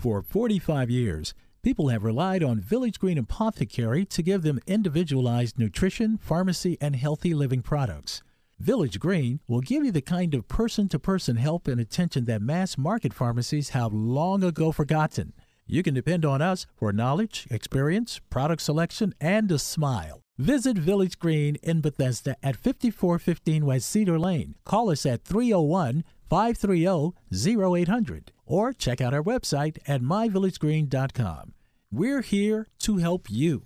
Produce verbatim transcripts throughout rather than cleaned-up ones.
For forty-five years, people have relied on Village Green Apothecary to give them individualized nutrition, pharmacy, and healthy living products. Village Green will give you the kind of person-to-person help and attention that mass-market pharmacies have long ago forgotten. You can depend on us for knowledge, experience, product selection, and a smile. Visit Village Green in Bethesda at fifty-four fifteen West Cedar Lane. Call us at three oh one, five three oh, oh eight hundred or check out our website at my village green dot com. We're here to help you.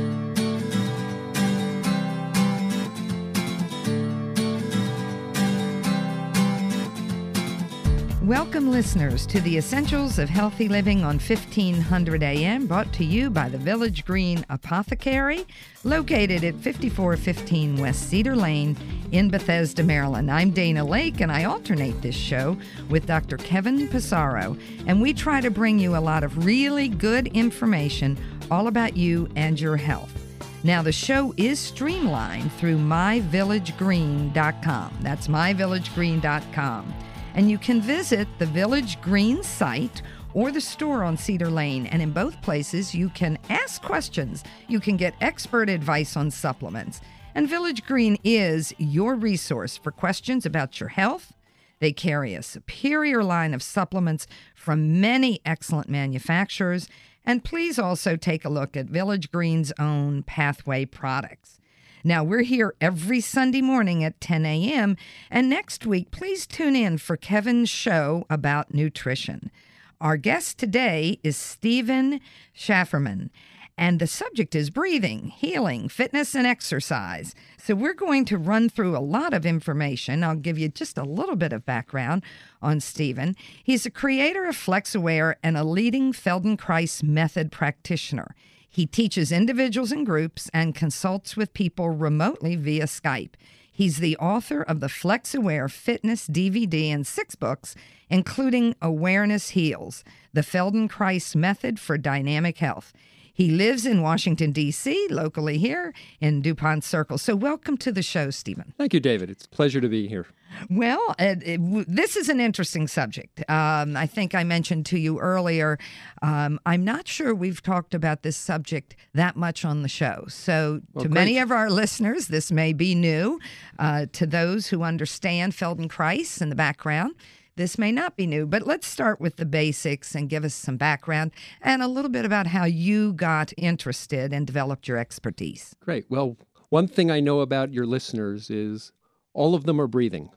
Welcome, listeners, to the Essentials of Healthy Living on fifteen hundred A M, brought to you by the Village Green Apothecary, located at fifty-four fifteen West Cedar Lane in Bethesda, Maryland. I'm Dana Lake, and I alternate this show with Doctor Kevin Passaro, and we try to bring you a lot of really good information all about you and your health. Now, the show is streamlined through my village green dot com. That's my village green dot com. And you can visit the Village Green site or the store on Cedar Lane. And in both places, you can ask questions. You can get expert advice on supplements. And Village Green is your resource for questions about your health. They carry a superior line of supplements from many excellent manufacturers. And please also take a look at Village Green's own Pathway products. Now, we're here every Sunday morning at ten A M, and next week, please tune in for Kevin's show about nutrition. Our guest today is Stephen Schafferman, and the subject is breathing, healing, fitness, and exercise. So we're going to run through a lot of information. I'll give you just a little bit of background on Stephen. He's a creator of FlexAware and a leading Feldenkrais method practitioner. He teaches individuals and groups and consults with people remotely via Skype. He's the author of the FlexAware Fitness D V D and six books, including Awareness Heals, the Feldenkrais Method for Dynamic Health. He lives in Washington, D C, locally here in DuPont Circle. So welcome to the show, Stephen. Thank you, David. It's a pleasure to be here. Well, uh, it, w- this is an interesting subject. Um, I think I mentioned to you earlier, um, I'm not sure we've talked about this subject that much on the show. So well, to great. many of our listeners, this may be new. Uh, to those who understand Feldenkrais in the background, this may not be new, but let's start with the basics and give us some background and a little bit about how you got interested and developed your expertise. Great. Well, one thing I know about your listeners is all of them are breathing.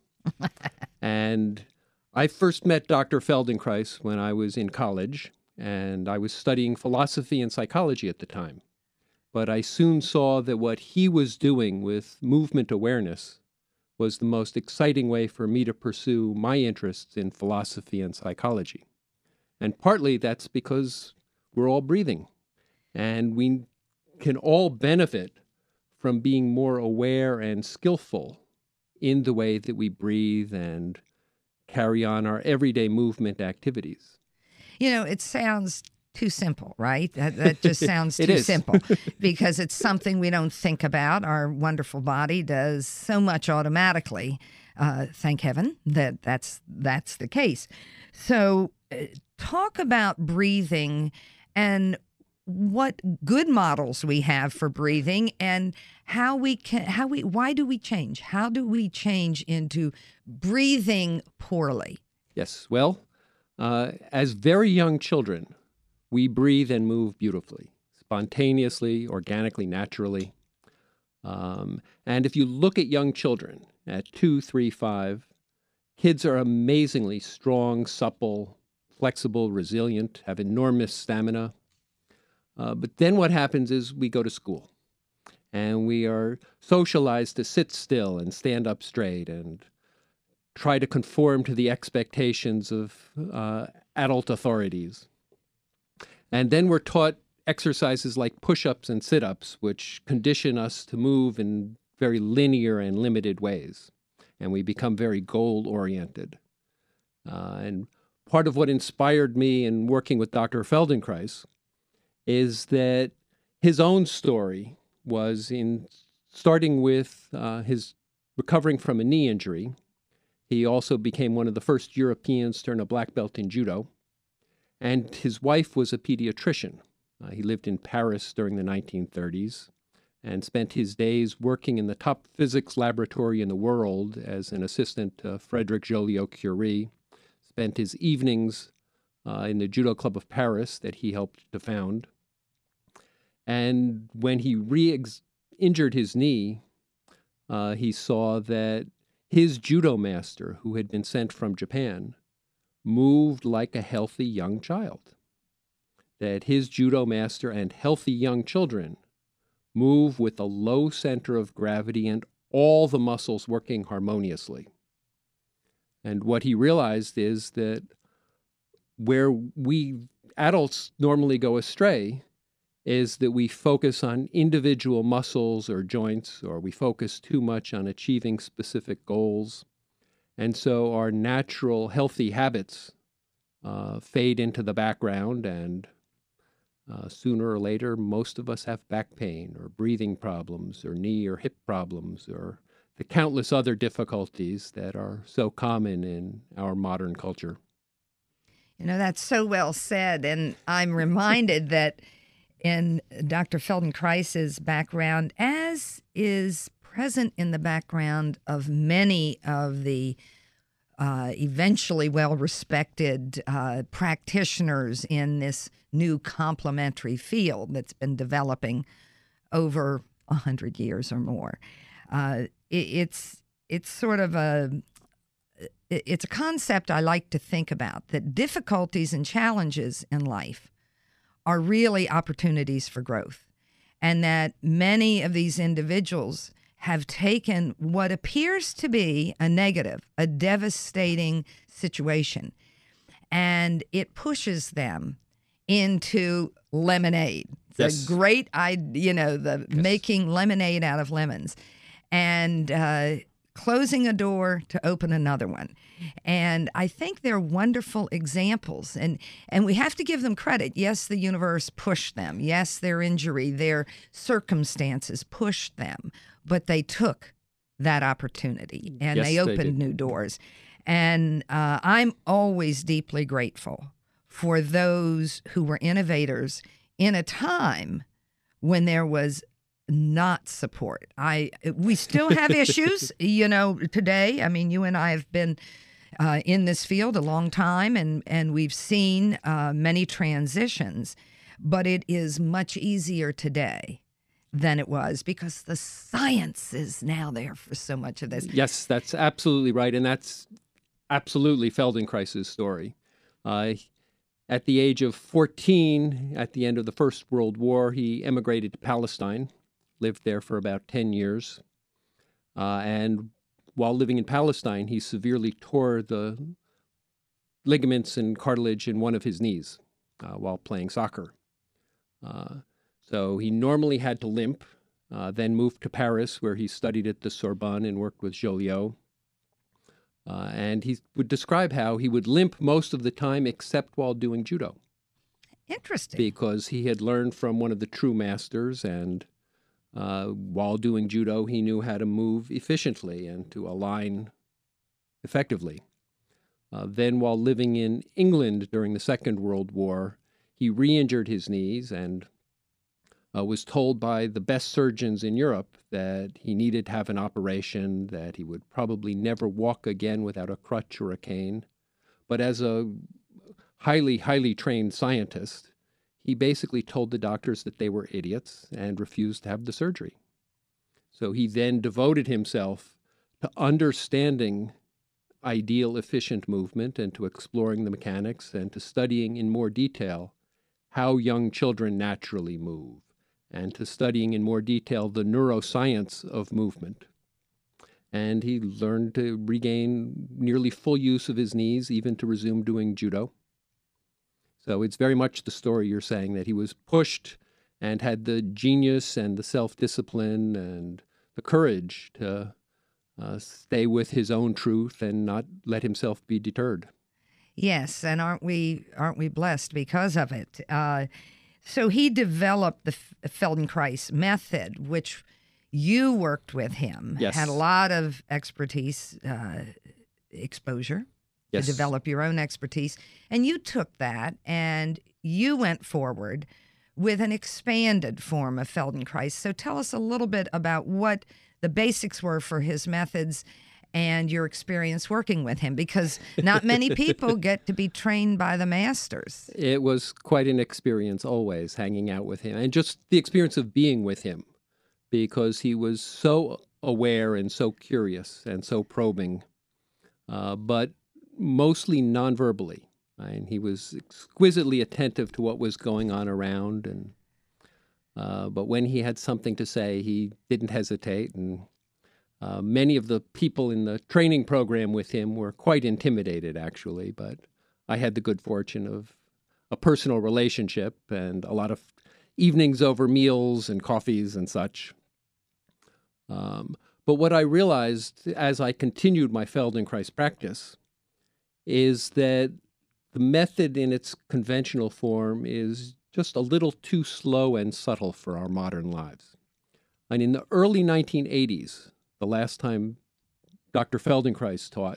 And I first met Doctor Feldenkrais when I was in college, and I was studying philosophy and psychology at the time. But I soon saw that what he was doing with movement awareness was the most exciting way for me to pursue my interests in philosophy and psychology. And partly that's because we're all breathing, and we can all benefit from being more aware and skillful in the way that we breathe and carry on our everyday movement activities. You know, it sounds too simple, right? That, that just sounds It too is. simple because it's something we don't think about. Our wonderful body does so much automatically. Uh, thank heaven that that's that's the case. So uh, talk about breathing and what good models we have for breathing and how we can, how we, why do we change? How do we change into breathing poorly? Yes, well, uh, as very young children, we breathe and move beautifully, spontaneously, organically, naturally. Um, and if you look at young children at two, three, five, kids are amazingly strong, supple, flexible, resilient, have enormous stamina. Uh, but then what happens is we go to school, and we are socialized to sit still and stand up straight and try to conform to the expectations of uh, adult authorities. And then we're taught exercises like push-ups and sit-ups, which condition us to move in very linear and limited ways. And we become very goal-oriented. Uh, and part of what inspired me in working with Doctor Feldenkrais is that his own story was in starting with uh, his recovering from a knee injury. He also became one of the first Europeans to earn a black belt in judo. And his wife was a pediatrician. Uh, he lived in Paris during the nineteen thirties and spent his days working in the top physics laboratory in the world as an assistant to Frederic Joliot-Curie, spent his evenings uh, in the Judo Club of Paris that he helped to found. And when he re-injured his knee, uh, he saw that his judo master, who had been sent from Japan, moved like a healthy young child. That his judo master and healthy young children move with a low center of gravity and all the muscles working harmoniously. And what he realized is that where we adults normally go astray is that we focus on individual muscles or joints, or we focus too much on achieving specific goals. And so our natural healthy habits uh, fade into the background, and uh, sooner or later, most of us have back pain or breathing problems or knee or hip problems or the countless other difficulties that are so common in our modern culture. You know, that's so well said. And I'm reminded that in Doctor Feldenkrais's background, as is present in the background of many of the uh, eventually well-respected uh, practitioners in this new complementary field that's been developing over a hundred years or more. Uh, it, it's it's sort of a it's a concept I like to think about, that difficulties and challenges in life are really opportunities for growth, and that many of these individuals have taken what appears to be a negative, a devastating situation, and it pushes them into lemonade. It's Yes. a great idea, you know, the Yes. making lemonade out of lemons, and uh, closing a door to open another one. And I think they're wonderful examples, and and we have to give them credit. Yes, the universe pushed them. Yes, their injury, their circumstances pushed them, but they took that opportunity, and Yes, they they opened did. new doors. And uh, I'm always deeply grateful for those who were innovators in a time when there was not support. I we still have issues, you know, today. I mean, you and I have been uh, in this field a long time, and and we've seen uh, many transitions, but it is much easier today than it was because the science is now there for so much of this. Yes, that's absolutely right. And that's absolutely Feldenkrais's story. Uh, at the age of fourteen, at the end of the First World War, he emigrated to Palestine, lived there for about ten years. Uh, and while living in Palestine, he severely tore the ligaments and cartilage in one of his knees uh, while playing soccer. Uh, so he normally had to limp, uh, then moved to Paris, where he studied at the Sorbonne and worked with Joliot. Uh, and he would describe how he would limp most of the time except while doing judo, Interesting. because he had learned from one of the true masters, and uh, while doing judo, he knew how to move efficiently and to align effectively. Uh, then while living in England during the Second World War, he re-injured his knees and uh, was told by the best surgeons in Europe that he needed to have an operation, that he would probably never walk again without a crutch or a cane. But as a highly, highly trained scientist, he basically told the doctors that they were idiots and refused to have the surgery. So he then devoted himself to understanding ideal, efficient movement and to exploring the mechanics and to studying in more detail how young children naturally move, and to studying in more detail the neuroscience of movement. And he learned to regain nearly full use of his knees, even to resume doing judo. So it's very much the story you're saying, that he was pushed and had the genius and the self-discipline and the courage to uh, stay with his own truth and not let himself be deterred. Yes, and aren't we aren't we blessed because of it? Uh, so he developed the F- Feldenkrais method, which you worked with him. Yes. Had a lot of expertise, uh, exposure yes. to develop your own expertise. And you took that and you went forward with an expanded form of Feldenkrais. So tell us a little bit about what the basics were for his methods and your experience working with him, because not many people get to be trained by the masters. It was quite an experience always hanging out with him, and just the experience of being with him, because he was so aware and so curious and so probing, uh, but mostly non-verbally. And he was exquisitely attentive to what was going on around, and uh, but when he had something to say, he didn't hesitate. And uh, many of the people in the training program with him were quite intimidated, actually. But I had the good fortune of a personal relationship and a lot of evenings over meals and coffees and such. Um, but what I realized as I continued my Feldenkrais practice is that the method in its conventional form is just a little too slow and subtle for our modern lives. And in the early nineteen eighties, the last time Doctor Feldenkrais taught,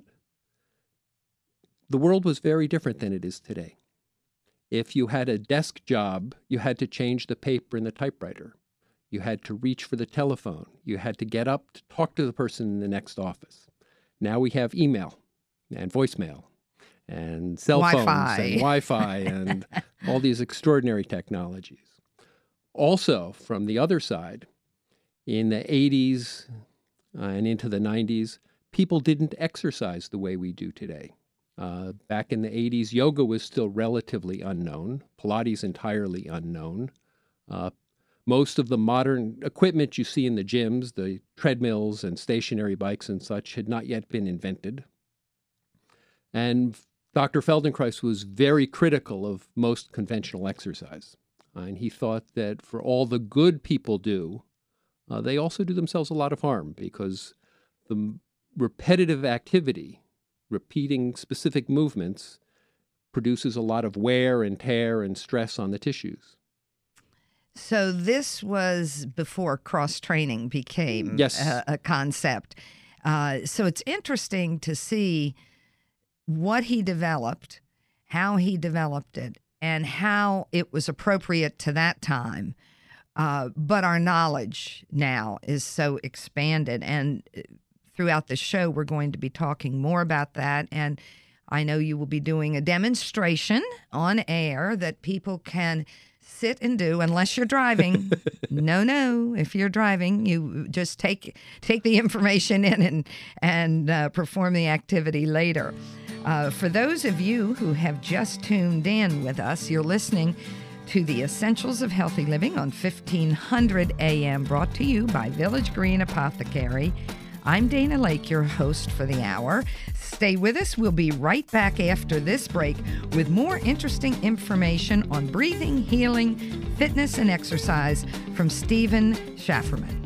the world was very different than it is today. If you had a desk job, you had to change the paper in the typewriter. You had to reach for the telephone. You had to get up to talk to the person in the next office. Now we have email and voicemail and cell Wi-Fi. phones and Wi-Fi and all these extraordinary technologies. Also, from the other side, in the eighties uh, and into the nineties, people didn't exercise the way we do today. Uh, back in the eighties, yoga was still relatively unknown, Pilates entirely unknown. Uh, most of the modern equipment you see in the gyms, the treadmills and stationary bikes and such, had not yet been invented. And Doctor Feldenkrais was very critical of most conventional exercise. Uh, and he thought that for all the good people do, uh, they also do themselves a lot of harm, because the repetitive activity, repeating specific movements, produces a lot of wear and tear and stress on the tissues. So this was before cross-training became yes. a, a concept. Uh, so it's interesting to see what he developed, how he developed it, and how it was appropriate to that time. Uh, but our knowledge now is so expanded, and throughout the show, we're going to be talking more about that. And I know you will be doing a demonstration on air that people can sit and do, unless you're driving. no, no. If you're driving, you just take take the information in and, and uh, perform the activity later. Uh, for those of you who have just tuned in with us, you're listening to the Essentials of Healthy Living on fifteen hundred A M, brought to you by Village Green Apothecary. I'm Dana Lake, your host for the hour. Stay with us. We'll be right back after this break with more interesting information on breathing, healing, fitness, and exercise from Stephen Schafferman.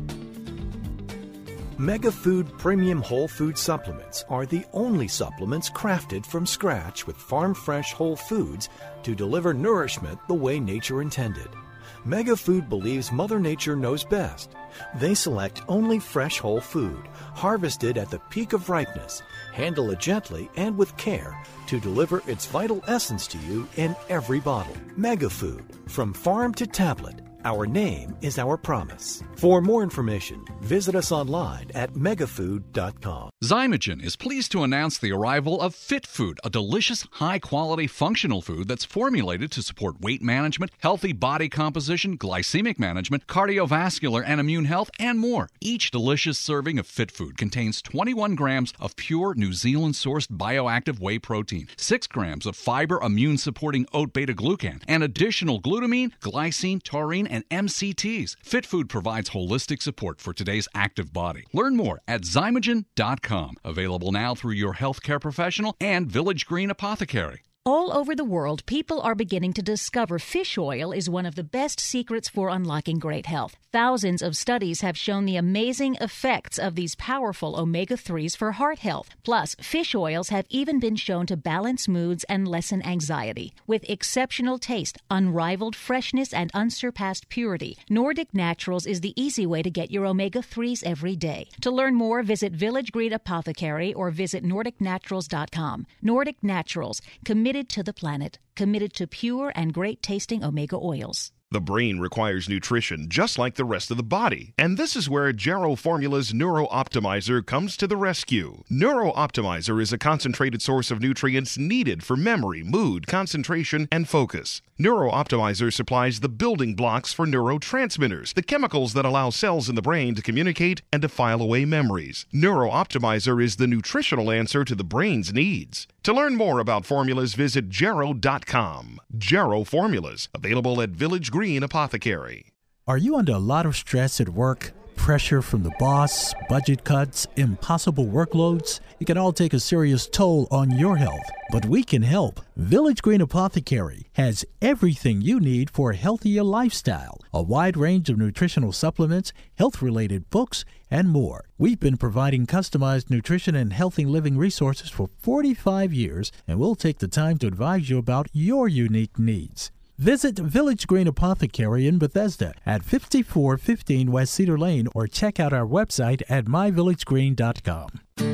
MegaFood Premium Whole Food Supplements are the only supplements crafted from scratch with farm-fresh whole foods to deliver nourishment the way nature intended. MegaFood believes Mother Nature knows best. They select only fresh whole food, harvested at the peak of ripeness, handle it gently and with care to deliver its vital essence to you in every bottle. MegaFood, from farm to tablet. Our name is our promise. For more information, visit us online at megafood dot com. Zymogen is pleased to announce the arrival of Fit Food, a delicious, high-quality, functional food that's formulated to support weight management, healthy body composition, glycemic management, cardiovascular and immune health, and more. Each delicious serving of Fit Food contains twenty-one grams of pure New Zealand-sourced bioactive whey protein, six grams of fiber immune-supporting oat beta-glucan, and additional glutamine, glycine, taurine, and M C Ts. Fit Food provides holistic support for today's active body. Learn more at zymogen dot com. Available now through your healthcare professional and Village Green Apothecary. All over the world, people are beginning to discover fish oil is one of the best secrets for unlocking great health. Thousands of studies have shown the amazing effects of these powerful omega threes for heart health. Plus, fish oils have even been shown to balance moods and lessen anxiety. With exceptional taste, unrivaled freshness, and unsurpassed purity, Nordic Naturals is the easy way to get your omega threes every day. To learn more, visit Village Green Apothecary or visit nordic naturals dot com. Nordic Naturals, committed to the planet, committed to pure and great-tasting omega oils. The brain requires nutrition just like the rest of the body. And this is where Jarrow Formula's Neuro Optimizer comes to the rescue. Neuro Optimizer is a concentrated source of nutrients needed for memory, mood, concentration, and focus. Neuro Optimizer supplies the building blocks for neurotransmitters, the chemicals that allow cells in the brain to communicate and to file away memories. Neuro Optimizer is the nutritional answer to the brain's needs. To learn more about formulas, visit jarrow dot com. Jarrow Formulas, available at Village Green Apothecary. Are you under a lot of stress at work? Pressure from the boss, budget cuts, impossible workloads? It can all take a serious toll on your health, but we can help. Village Green Apothecary has everything you need for a healthier lifestyle, a wide range of nutritional supplements, health-related books, and more. We've been providing customized nutrition and healthy living resources for forty-five years, and we'll take the time to advise you about your unique needs. Visit Village Green Apothecary in Bethesda at fifty-four fifteen West Cedar Lane or check out our website at my village green dot com.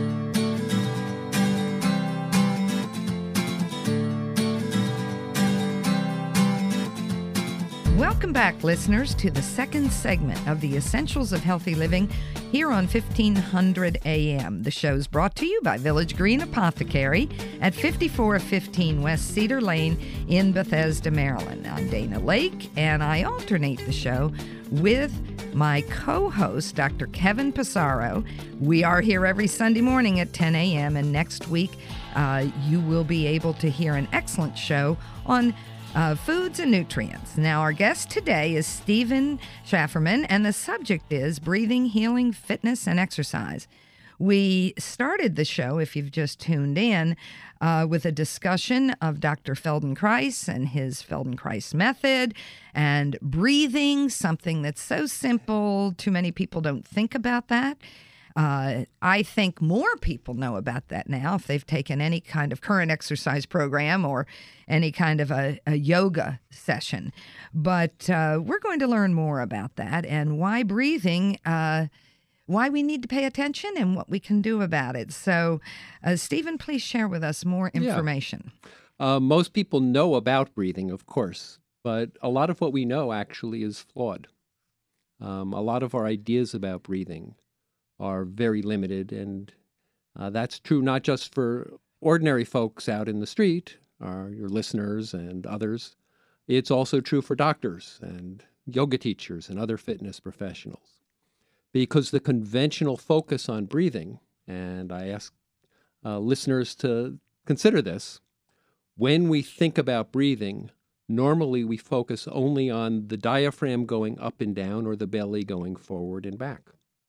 Welcome back, listeners, to the second segment of the Essentials of Healthy Living here on fifteen hundred A M. The show is brought to you by Village Green Apothecary at fifty-four fifteen West Cedar Lane in Bethesda, Maryland. I'm Dana Lake, and I alternate the show with my co-host, Doctor Kevin Passaro. We are here every Sunday morning at ten A M, and next week uh, you will be able to hear an excellent show on Uh, foods and nutrients. Now, our guest today is Stephen Schafferman, and the subject is breathing, healing, fitness, and exercise. We started the show, if you've just tuned in, uh, with a discussion of Doctor Feldenkrais and his Feldenkrais method and breathing, something that's so simple. Too many people don't think about that. Uh, I think more people know about that now if they've taken any kind of current exercise program or any kind of a, a yoga session. But uh, we're going to learn more about that and why breathing, uh, why we need to pay attention and what we can do about it. So, uh, Stephen, please share with us more information. Yeah. Uh, most people know about breathing, of course, but a lot of what we know actually is flawed. Um, a lot of our ideas about breathing are very limited, and uh, that's true not just for ordinary folks out in the street, or your listeners and others. It's also true for doctors and yoga teachers and other fitness professionals. Because the conventional focus on breathing, and I ask uh, listeners to consider this, when we think about breathing, normally we focus only on the diaphragm going up and down or the belly going forward and back.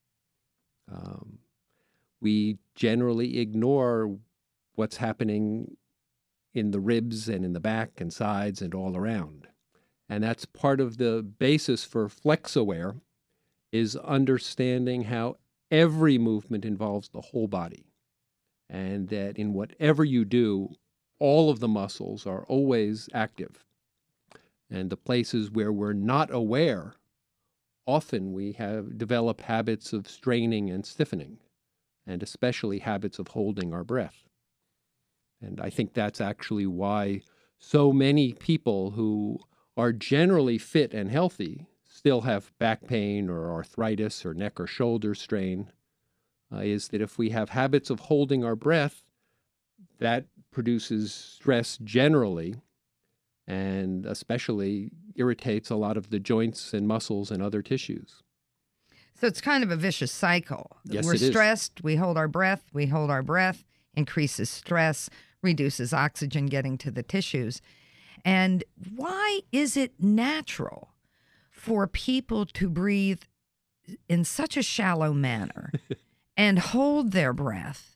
Um, we generally ignore what's happening in the ribs and in the back and sides and all around. And that's part of the basis for FlexAware, is understanding how every movement involves the whole body. And that in whatever you do, all of the muscles are always active. And the places where we're not aware, often we have develop habits of straining and stiffening, and especially habits of holding our breath. And I think that's actually why so many people who are generally fit and healthy still have back pain or arthritis or neck or shoulder strain, uh, is that if we have habits of holding our breath, that produces stress generally, and especially irritates a lot of the joints and muscles and other tissues. So it's kind of a vicious cycle. Yes, We're it is. stressed, we hold our breath, we hold our breath, increases stress, reduces oxygen getting to the tissues. And why is it natural for people to breathe in such a shallow manner and hold their breath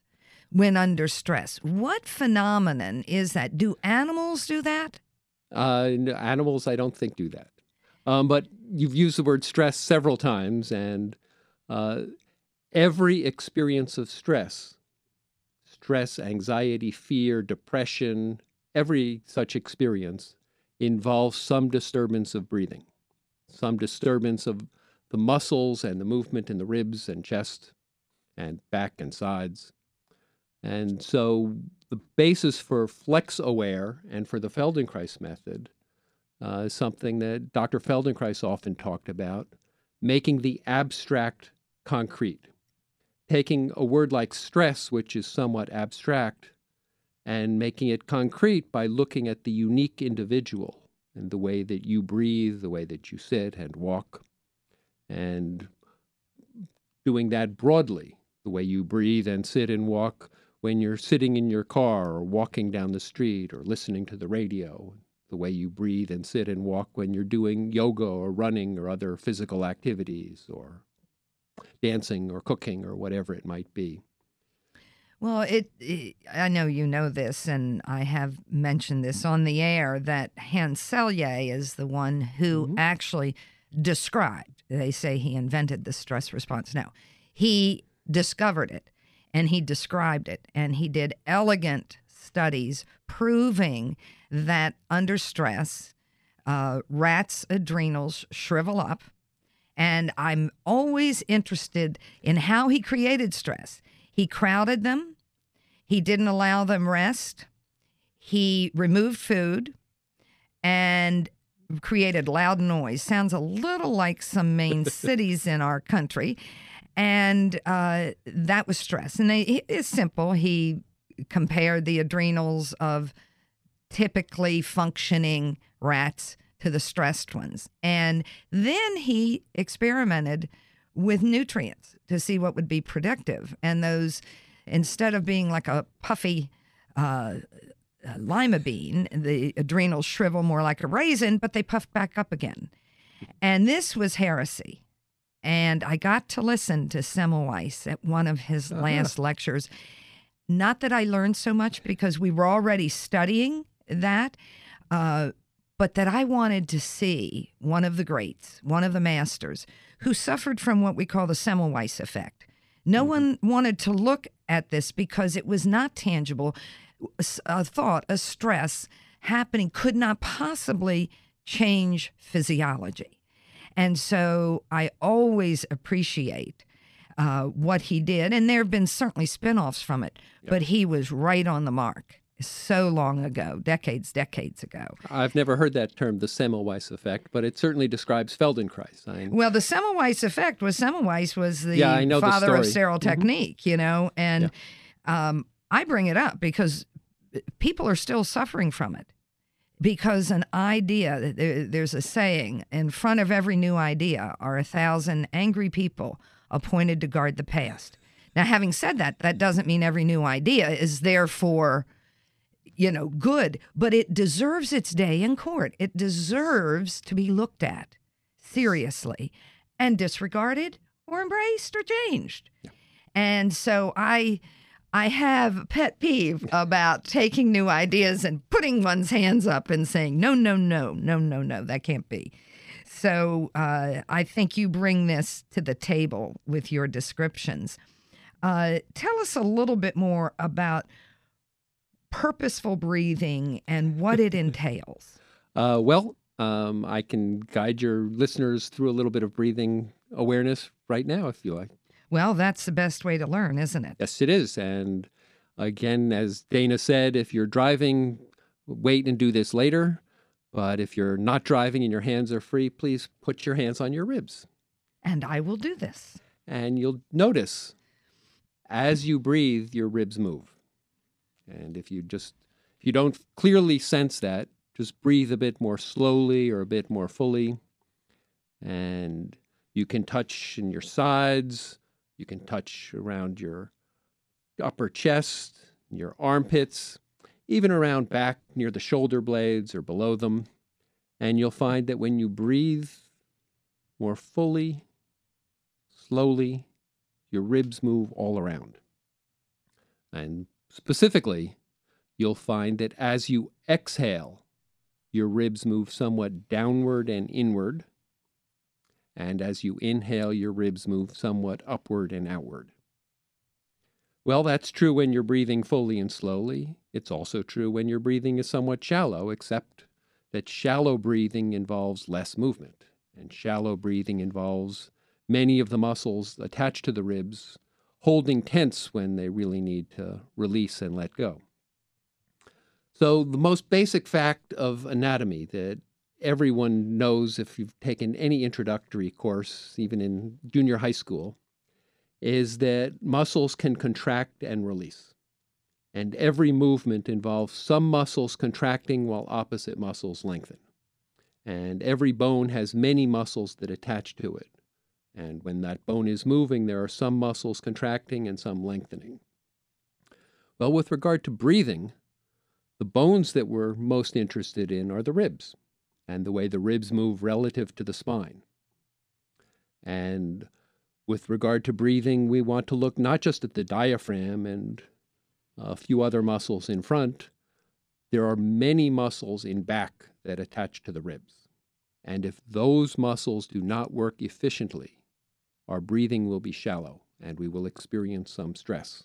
when under stress. What phenomenon is that? Do animals do that? Uh, no, animals, I don't think, do that. Um, but you've used the word stress several times, and uh, every experience of stress, stress, anxiety, fear, depression, every such experience involves some disturbance of breathing, some disturbance of the muscles and the movement in the ribs and chest and back and sides. And so the basis for FlexAware and for the Feldenkrais method uh, is something that Doctor Feldenkrais often talked about, making the abstract concrete, taking a word like stress, which is somewhat abstract, and making it concrete by looking at the unique individual and the way that you breathe, the way that you sit and walk, and doing that broadly, the way you breathe and sit and walk when you're sitting in your car or walking down the street or listening to the radio, the way you breathe and sit and walk when you're doing yoga or running or other physical activities or dancing or cooking or whatever it might be. Well, it, it, I know you know this, and I have mentioned this on the air, that Hans Selye is the one who mm-hmm. actually described, they say he invented the stress response. No, he discovered it, and he described it, and he did elegant studies proving that under stress, uh, rats' adrenals shrivel up. And I'm always interested in how he created stress. He crowded them. He didn't allow them rest. He removed food and created loud noise. Sounds a little like some main cities in our country. And uh, that was stress. And they, it's simple. He compared the adrenals of typically functioning rats to the stressed ones. And then he experimented with nutrients to see what would be productive. And those, instead of being like a puffy uh, lima bean, the adrenals shrivel more like a raisin, but they puff back up again. And this was heresy. And I got to listen to Semmelweis at one of his uh-huh. last lectures. Not that I learned so much because we were already studying that, uh, but that I wanted to see one of the greats, one of the masters, who suffered from what we call the Semmelweis effect. No mm-hmm. one wanted to look at this because it was not tangible. A thought, a stress happening could not possibly change physiology. And so I always appreciate uh, what he did. And there have been certainly spinoffs from it, yep. but he was right on the mark. So long ago, decades, decades ago. I've never heard that term, the Semmelweis effect, but it certainly describes Feldenkrais. I... Well, the Semmelweis effect was Semmelweis was the yeah, I know father the of sterile mm-hmm. technique, you know, and yeah. um, I bring it up because people are still suffering from it. Because an idea, there, there's a saying, in front of every new idea are a thousand angry people appointed to guard the past. Now, having said that, that doesn't mean every new idea is therefore, you know, good, but it deserves its day in court. It deserves to be looked at seriously and disregarded or embraced or changed. Yeah. And so I I have a pet peeve about taking new ideas and putting one's hands up and saying, no, no, no, no, no, no, that can't be. So uh, I think you bring this to the table with your descriptions. Uh, tell us a little bit more about purposeful breathing and what it entails. Uh, well, um, I can guide your listeners through a little bit of breathing awareness right now, if you like. Well, that's the best way to learn, isn't it? Yes, it is. And again, as Dana said, if you're driving, wait and do this later. But if you're not driving and your hands are free, please put your hands on your ribs. And I will do this. And you'll notice as you breathe, your ribs move. And if you just, if you don't clearly sense that, just breathe a bit more slowly or a bit more fully. And you can touch in your sides. You can touch around your upper chest, your armpits, even around back near the shoulder blades or below them. And you'll find that when you breathe more fully, slowly, your ribs move all around. And specifically, you'll find that as you exhale, your ribs move somewhat downward and inward. And as you inhale, your ribs move somewhat upward and outward. Well, that's true when you're breathing fully and slowly. It's also true when your breathing is somewhat shallow, except that shallow breathing involves less movement. And shallow breathing involves many of the muscles attached to the ribs holding tense when they really need to release and let go. So the most basic fact of anatomy that everyone knows if you've taken any introductory course, even in junior high school, is that muscles can contract and release. And every movement involves some muscles contracting while opposite muscles lengthen. And every bone has many muscles that attach to it. And when that bone is moving, there are some muscles contracting and some lengthening. Well, with regard to breathing, the bones that we're most interested in are the ribs, and the way the ribs move relative to the spine. And with regard to breathing, we want to look not just at the diaphragm and a few other muscles in front. There are many muscles in back that attach to the ribs. And if those muscles do not work efficiently, our breathing will be shallow and we will experience some stress.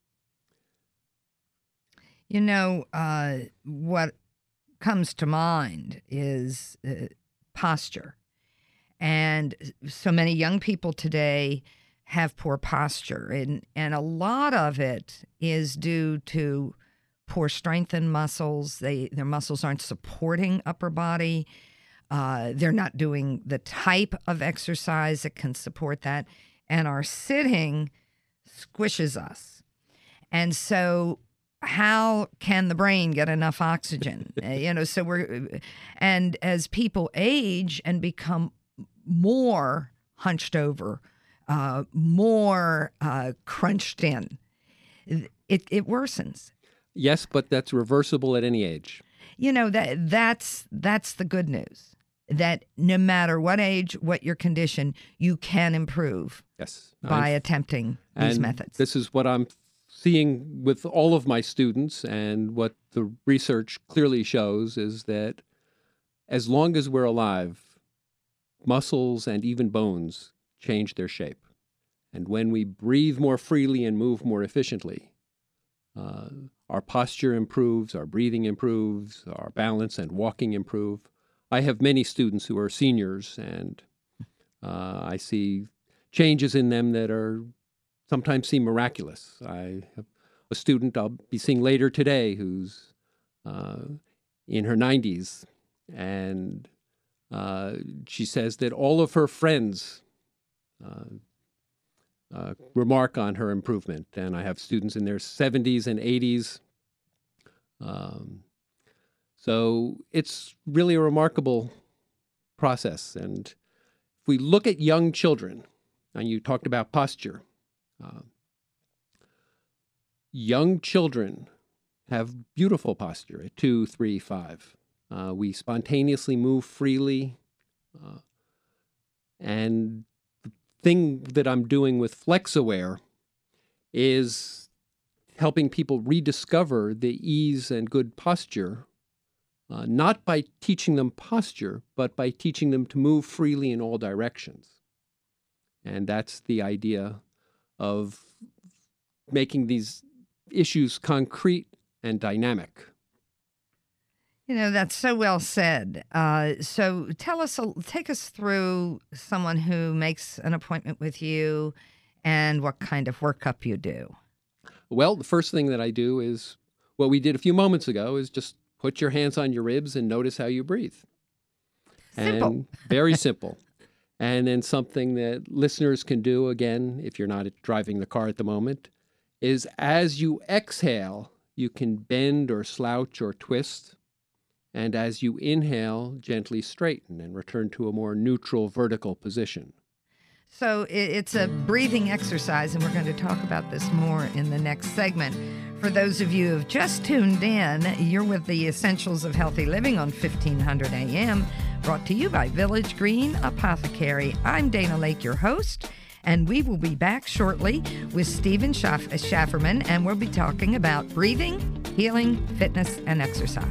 You know, uh, what comes to mind is uh, posture. And so many young people today have poor posture, and, and a lot of it is due to poor strength in muscles. They, their muscles aren't supporting upper body. Uh, they're not doing the type of exercise that can support that. And our sitting squishes us. And so how can the brain get enough oxygen? uh, you know, so we're, and as people age and become more hunched over, uh, more uh, crunched in, it, it worsens. Yes, but that's reversible at any age. You know, that that's that's the good news, that no matter what age, what your condition, you can improve yes, by I'm, attempting these and methods. This is what I'm seeing with all of my students, and what the research clearly shows is that as long as we're alive, muscles and even bones change their shape. And when we breathe more freely and move more efficiently, uh, our posture improves, our breathing improves, our balance and walking improve. I have many students who are seniors, and uh, I see changes in them that are sometimes seem miraculous. I have a student I'll be seeing later today who's uh, in her nineties, and uh, she says that all of her friends uh, uh, remark on her improvement. And I have students in their seventies and eighties. Um, so it's really a remarkable process. And if we look at young children, and you talked about posture, uh, young children have beautiful posture at two, three, five. Uh, we spontaneously move freely. Uh, and the thing that I'm doing with FlexAware is helping people rediscover the ease and good posture, uh, not by teaching them posture, but by teaching them to move freely in all directions. And that's the idea of making these issues concrete and dynamic. You know, that's so well said. Uh, so tell us, take us through someone who makes an appointment with you and what kind of workup you do. Well, the first thing that I do is what we did a few moments ago, is just put your hands on your ribs and notice how you breathe. Simple. And very simple. And then something that listeners can do, again, if you're not driving the car at the moment, is as you exhale, you can bend or slouch or twist. And as you inhale, gently straighten and return to a more neutral vertical position. So it's a breathing exercise, and we're going to talk about this more in the next segment. For those of you who have just tuned in, you're with the Essentials of Healthy Living on fifteen hundred A M, brought to you by Village Green Apothecary. I'm Dana Lake, your host, And we will be back shortly with Stephen Schaff- Schafferman, and we'll be talking about breathing, healing, fitness, and exercise.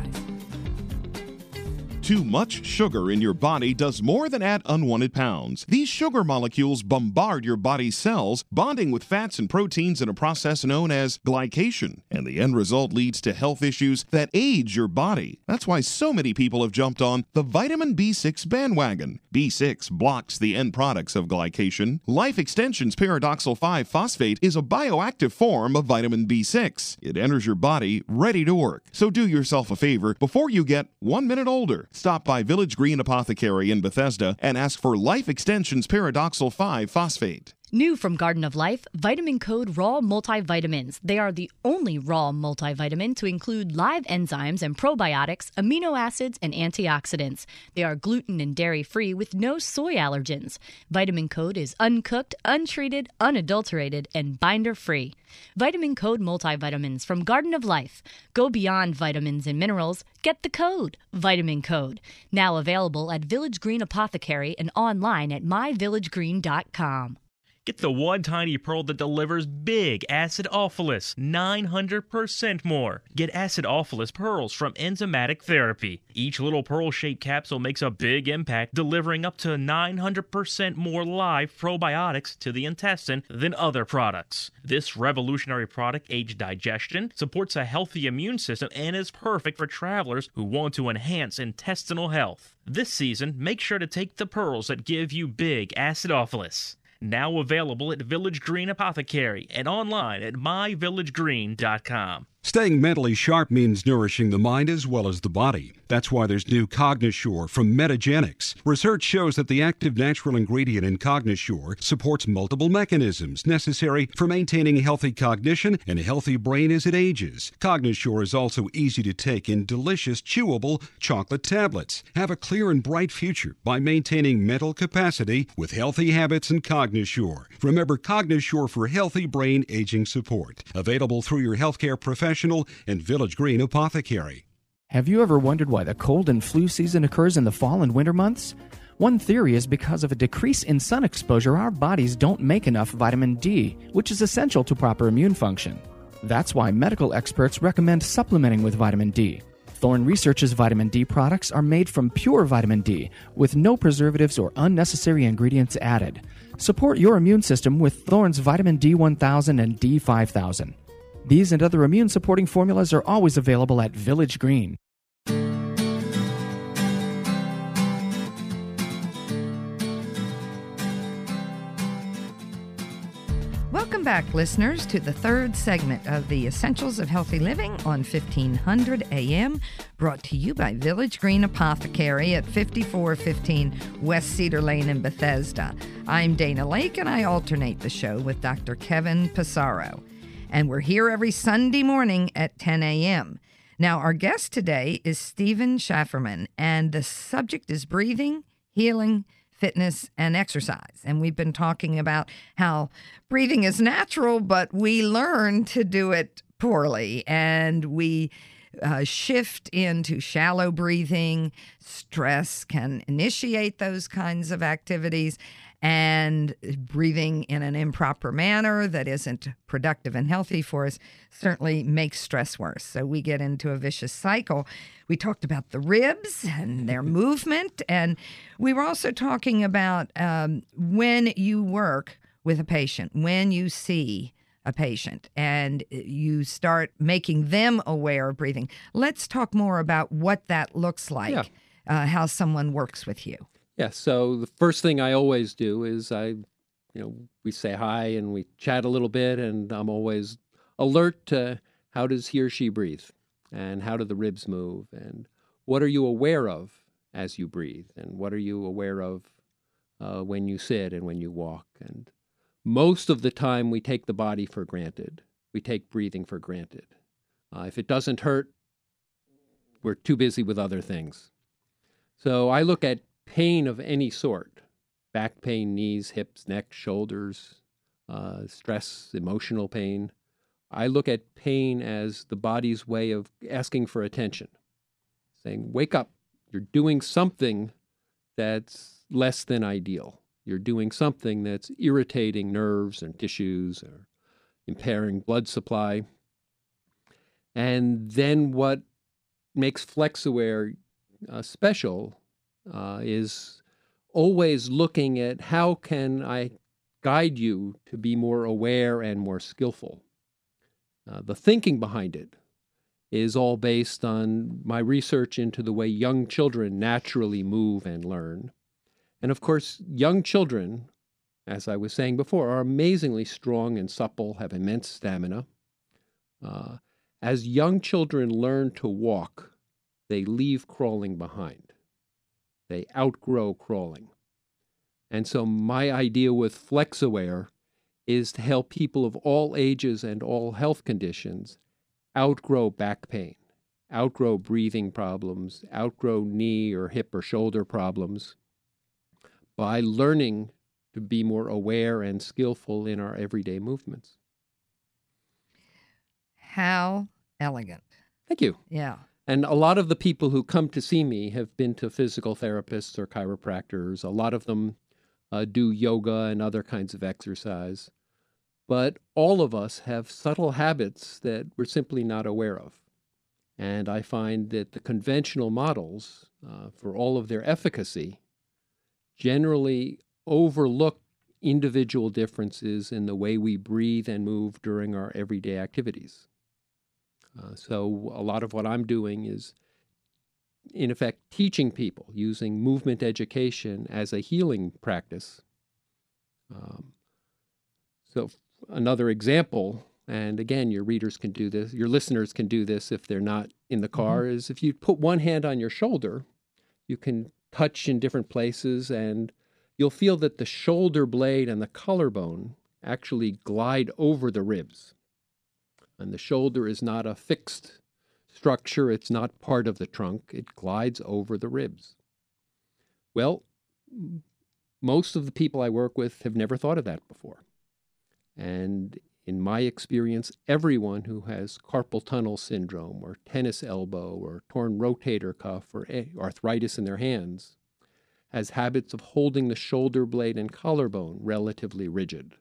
Too much sugar in your body does more than add unwanted pounds. These sugar molecules bombard your body's cells, bonding with fats and proteins in a process known as glycation. And the end result leads to health issues that age your body. That's why so many people have jumped on the vitamin B six bandwagon. B six blocks the end products of glycation. Life Extension's Pyridoxal five phosphate is a bioactive form of vitamin B six. It enters your body ready to work. So do yourself a favor before you get one minute older. Stop by Village Green Apothecary in Bethesda and ask for Life Extension's Pyridoxal five phosphate. New from Garden of Life, Vitamin Code Raw Multivitamins. They are the only raw multivitamin to include live enzymes and probiotics, amino acids, and antioxidants. They are gluten and dairy-free with no soy allergens. Vitamin Code is uncooked, untreated, unadulterated, and binder-free. Vitamin Code Multivitamins from Garden of Life. Go beyond vitamins and minerals. Get the code, Vitamin Code. Now available at Village Green Apothecary and online at my village green dot com. Get the one tiny pearl that delivers big acidophilus, nine hundred percent more. Get acidophilus pearls from Enzymatic Therapy. Each little pearl-shaped capsule makes a big impact, delivering up to nine hundred percent more live probiotics to the intestine than other products. This revolutionary product aids digestion, supports a healthy immune system, and is perfect for travelers who want to enhance intestinal health. This season, make sure to take the pearls that give you big acidophilus. Now available at Village Green Apothecary and online at my village green dot com. Staying mentally sharp means nourishing the mind as well as the body. That's why there's new Cognosure from Metagenics. Research shows that the active natural ingredient in Cognosure supports multiple mechanisms necessary for maintaining healthy cognition and a healthy brain as it ages. Cognosure is also easy to take in delicious, chewable chocolate tablets. Have a clear and bright future by maintaining mental capacity with healthy habits and Cognosure. Remember Cognosure for healthy brain aging support. Available through your healthcare professional and Village Green Apothecary. Have you ever wondered why the cold and flu season occurs in the fall and winter months? One theory is because of a decrease in sun exposure, our bodies don't make enough vitamin D, which is essential to proper immune function. That's why medical experts recommend supplementing with vitamin D. Thorne Research's vitamin D products are made from pure vitamin D, with no preservatives or unnecessary ingredients added. Support your immune system with Thorne's vitamin D one thousand and D five thousand. These and other immune-supporting formulas are always available at Village Green. Welcome back, listeners, to the third segment of the Essentials of Healthy Living on fifteen hundred A M, brought to you by Village Green Apothecary at fifty-four fifteen West Cedar Lane in Bethesda. I'm Dana Lake, and I alternate the show with Doctor Kevin Passaro. And we're here every Sunday morning at ten A M. Now, our guest today is Stephen Schafferman, and the subject is breathing, healing, fitness, and exercise. And we've been talking about how breathing is natural, but we learn to do it poorly, and we uh, shift into shallow breathing. Stress can initiate those kinds of activities, and breathing in an improper manner that isn't productive and healthy for us certainly makes stress worse. So we get into a vicious cycle. We talked about the ribs and their movement, and we were also talking about um, when you work with a patient, when you see a patient and you start making them aware of breathing. Let's talk more about what that looks like, yeah. uh, how someone works with you. Yeah, so the first thing I always do is I, you know, we say hi and we chat a little bit, and I'm always alert to how does he or she breathe, and how do the ribs move, and what are you aware of as you breathe, and what are you aware of uh, when you sit and when you walk. And most of the time we take the body for granted. We take breathing for granted. Uh, if it doesn't hurt, we're too busy with other things. So I look at pain of any sort, back pain, knees, hips, neck, shoulders, uh, stress, emotional pain. I look at pain as the body's way of asking for attention, saying, wake up, you're doing something that's less than ideal. You're doing something that's irritating nerves and tissues or impairing blood supply. And then what makes FlexAware uh, special uh, is always looking at how can I guide you to be more aware and more skillful. Uh, the thinking behind it is all based on my research into the way young children naturally move and learn. And of course, young children, as I was saying before, are amazingly strong and supple, have immense stamina. Uh, as young children learn to walk, they leave crawling behind. They outgrow crawling. And so my idea with FlexAware is to help people of all ages and all health conditions outgrow back pain, outgrow breathing problems, outgrow knee or hip or shoulder problems by learning to be more aware and skillful in our everyday movements. How elegant. Thank you. Yeah. And a lot of the people who come to see me have been to physical therapists or chiropractors. A lot of them uh, do yoga and other kinds of exercise. But all of us have subtle habits that we're simply not aware of. And I find that the conventional models, uh, for all of their efficacy, generally overlook individual differences in the way we breathe and move during our everyday activities. Uh, so a lot of what I'm doing is, in effect, teaching people using movement education as a healing practice. Um, so another example, and again, your readers can do this, your listeners can do this if they're not in the car, mm-hmm. is if you put one hand on your shoulder, you can touch in different places, and you'll feel that the shoulder blade and the collarbone actually glide over the ribs. And the shoulder is not a fixed structure. It's not part of the trunk. It glides over the ribs. Well, most of the people I work with have never thought of that before. And in my experience, everyone who has carpal tunnel syndrome or tennis elbow or torn rotator cuff or arthritis in their hands has habits of holding the shoulder blade and collarbone relatively rigid.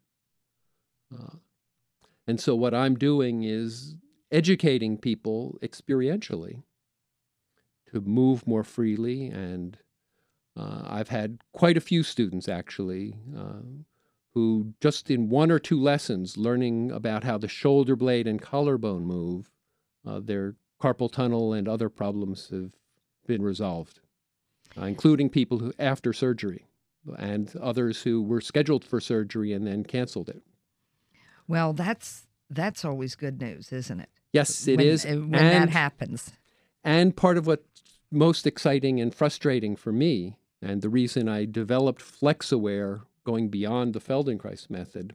Uh, and so what I'm doing is educating people experientially to move more freely. And uh, I've had quite a few students, actually, uh, who just in one or two lessons learning about how the shoulder blade and collarbone move, uh, their carpal tunnel and other problems have been resolved, uh, including people who after surgery and others who were scheduled for surgery and then canceled it. Well, that's that's always good news, isn't it? Yes, it when, is. When and, that happens. And part of what's most exciting and frustrating for me, and the reason I developed FlexAware going beyond the Feldenkrais method,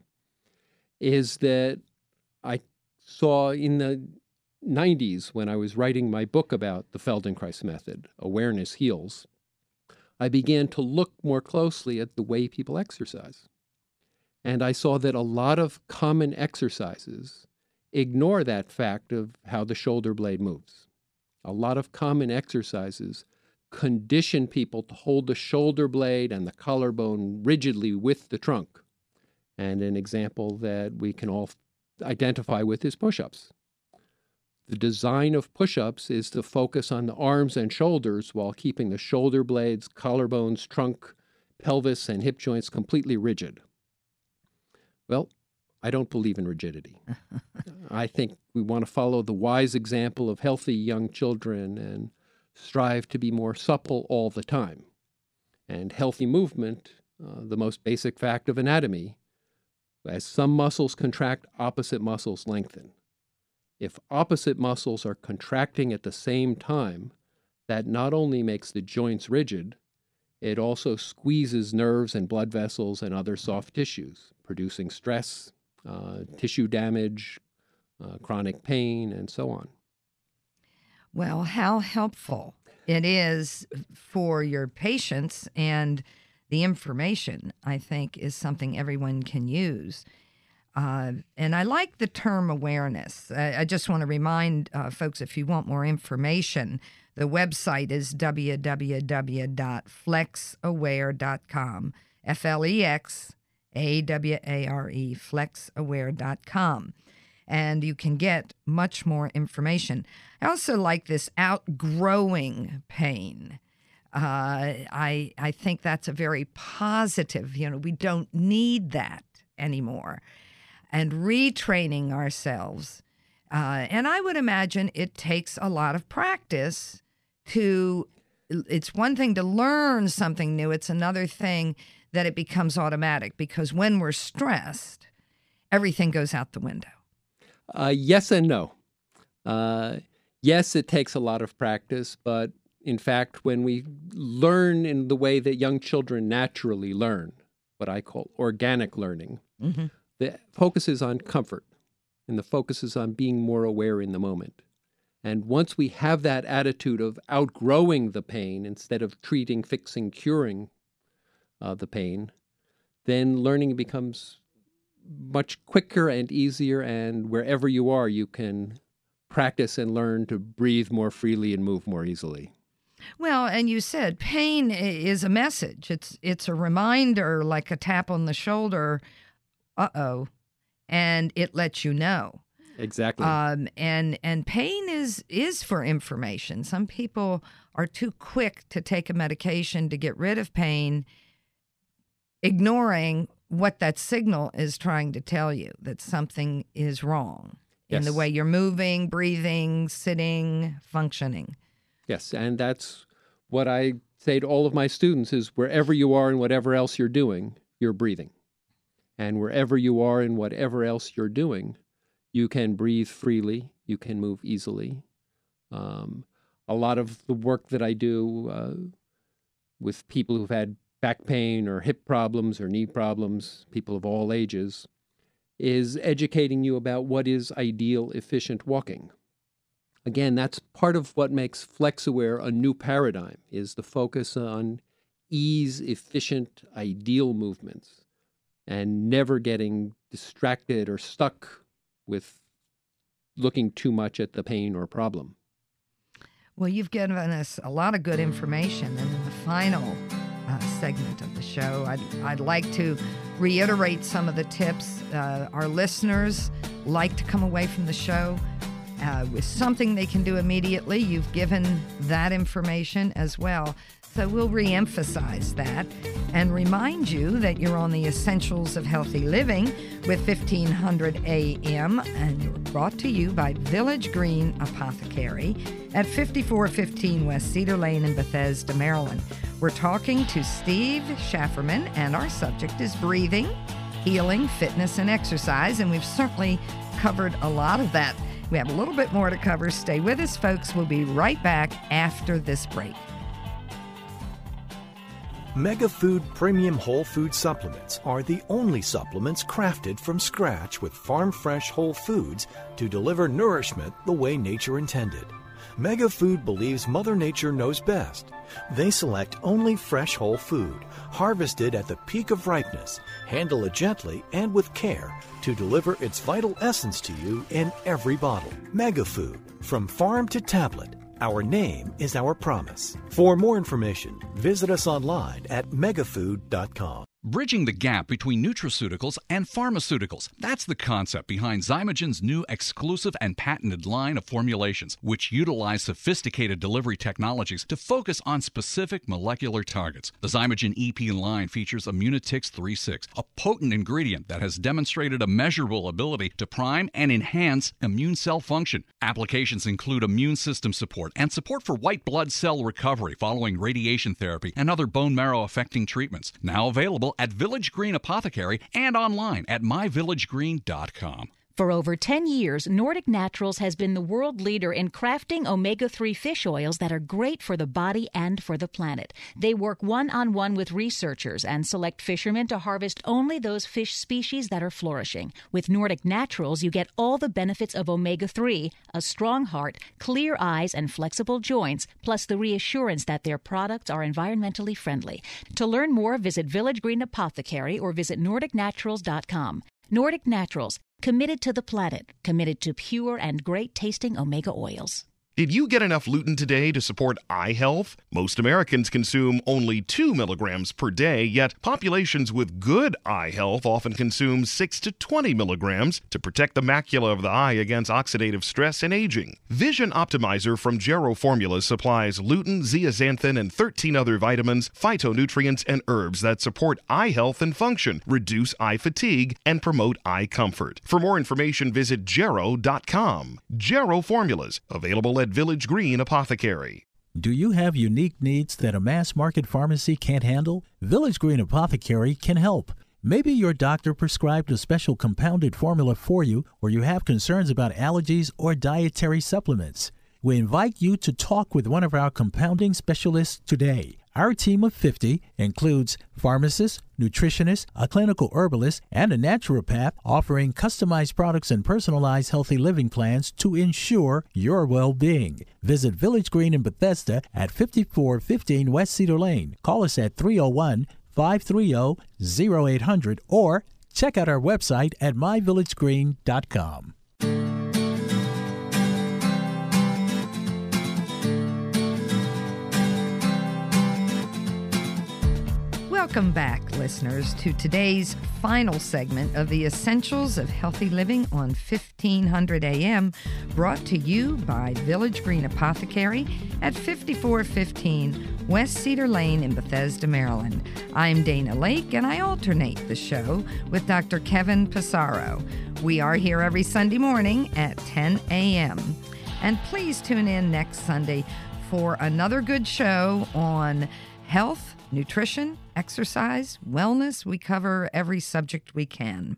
is that I saw in the nineties when I was writing my book about the Feldenkrais method, Awareness Heals, I began to look more closely at the way people exercise. And I saw that a lot of common exercises ignore that fact of how the shoulder blade moves. A lot of common exercises condition people to hold the shoulder blade and the collarbone rigidly with the trunk. And an example that we can all identify with is push-ups. The design of push-ups is to focus on the arms and shoulders while keeping the shoulder blades, collarbones, trunk, pelvis, and hip joints completely rigid. Well, I don't believe in rigidity. I think we want to follow the wise example of healthy young children and strive to be more supple all the time. And healthy movement, uh, the most basic fact of anatomy, as some muscles contract, opposite muscles lengthen. If opposite muscles are contracting at the same time, that not only makes the joints rigid, it also squeezes nerves and blood vessels and other soft tissues, producing stress, uh, tissue damage, uh, chronic pain, and so on. Well, how helpful it is for your patients, and the information, I think, is something everyone can use. Uh, and I like the term awareness. I, I just want to remind uh, folks, if you want more information, the website is w w w dot flex aware dot com. F L E X A W A R E, flex aware dot com. And you can get much more information. I also like this outgrowing pain. Uh, I I think that's a very positive, you know, we don't need that anymore. And retraining ourselves. Uh, and I would imagine it takes a lot of practice to, it's one thing to learn something new. It's another thing that it becomes automatic, because when we're stressed, everything goes out the window. Uh, yes and no. Uh, yes, it takes a lot of practice, but in fact, when we learn in the way that young children naturally learn, what I call organic learning, mm-hmm. the focus is on comfort, and the focus is on being more aware in the moment. And once we have that attitude of outgrowing the pain instead of treating, fixing, curing uh, the pain, then learning becomes much quicker and easier, and wherever you are, you can practice and learn to breathe more freely and move more easily. Well, and you said pain is a message. It's it's a reminder, like a tap on the shoulder, uh-oh, and it lets you know. Exactly. Um, and and pain is, is for information. Some people are too quick to take a medication to get rid of pain, ignoring what that signal is trying to tell you, that something is wrong yes. in the way you're moving, breathing, sitting, functioning. Yes, and that's what I say to all of my students is wherever you are and whatever else you're doing, you're breathing. And wherever you are and whatever else you're doing, you can breathe freely, you can move easily. Um, a lot of the work that I do uh, with people who've had back pain or hip problems or knee problems, people of all ages, is educating you about what is ideal, efficient walking. Again, that's part of what makes FlexAware a new paradigm, is the focus on ease, efficient, ideal movements, and never getting distracted or stuck with looking too much at the pain or problem. Well, you've given us a lot of good information, and in the final uh, segment of the show, I'd, I'd like to reiterate some of the tips. Uh, our listeners like to come away from the show Uh, with something they can do immediately. You've given that information as well. So we'll reemphasize that and remind you that you're on the Essentials of Healthy Living with fifteen hundred A M, and you're brought to you by Village Green Apothecary at fifty-four fifteen West Cedar Lane in Bethesda, Maryland. We're talking to Steve Schafferman, and our subject is breathing, healing, fitness, and exercise, and we've certainly covered a lot of that. We have a little bit more to cover. Stay with us, folks. We'll be right back after this break. Mega Food Premium Whole Food Supplements are the only supplements crafted from scratch with farm-fresh whole foods to deliver nourishment the way nature intended. Mega Food believes Mother Nature knows best. They select only fresh whole food, harvested at the peak of ripeness, handle it gently and with care to deliver its vital essence to you in every bottle. Mega Food, from farm to tablet. Our name is our promise. For more information, visit us online at megafood dot com. Bridging the gap between nutraceuticals and pharmaceuticals. That's the concept behind Zymogen's new exclusive and patented line of formulations, which utilize sophisticated delivery technologies to focus on specific molecular targets. The Zymogen E P line features Immunotix three six, a potent ingredient that has demonstrated a measurable ability to prime and enhance immune cell function. Applications include immune system support and support for white blood cell recovery following radiation therapy and other bone marrow affecting treatments. Now available at Village Green Apothecary and online at my village green dot com. For over ten years, Nordic Naturals has been the world leader in crafting omega three fish oils that are great for the body and for the planet. They work one-on-one with researchers and select fishermen to harvest only those fish species that are flourishing. With Nordic Naturals, you get all the benefits of omega three, a strong heart, clear eyes, and flexible joints, plus the reassurance that their products are environmentally friendly. To learn more, visit Village Green Apothecary or visit nordic naturals dot com. Nordic Naturals, committed to the planet, committed to pure and great-tasting omega oils. Did you get enough lutein today to support eye health? Most Americans consume only two milligrams per day, yet populations with good eye health often consume six to twenty milligrams to protect the macula of the eye against oxidative stress and aging. Vision Optimizer from Gero Formulas supplies lutein, zeaxanthin, and thirteen other vitamins, phytonutrients, and herbs that support eye health and function, reduce eye fatigue, and promote eye comfort. For more information, visit gero dot com. Gero Formulas, available at Village Green Apothecary. Do you have unique needs that a mass market pharmacy can't handle? Village Green Apothecary can help. Maybe your doctor prescribed a special compounded formula for you, or you have concerns about allergies or dietary supplements. We invite you to talk with one of our compounding specialists today. Our team of fifty includes pharmacists, nutritionists, a clinical herbalist, and a naturopath offering customized products and personalized healthy living plans to ensure your well-being. Visit Village Green in Bethesda at fifty-four fifteen West Cedar Lane. Call us at three oh one, five three oh, oh eight hundred or check out our website at my village green dot com. Welcome back, listeners, to today's final segment of the Essentials of Healthy Living on fifteen hundred A M, brought to you by Village Green Apothecary at fifty-four fifteen West Cedar Lane in Bethesda, Maryland. I'm Dana Lake, and I alternate the show with Doctor Kevin Passaro. We are here every Sunday morning at ten A M And please tune in next Sunday for another good show on health, nutrition, exercise, wellness. We cover every subject we can.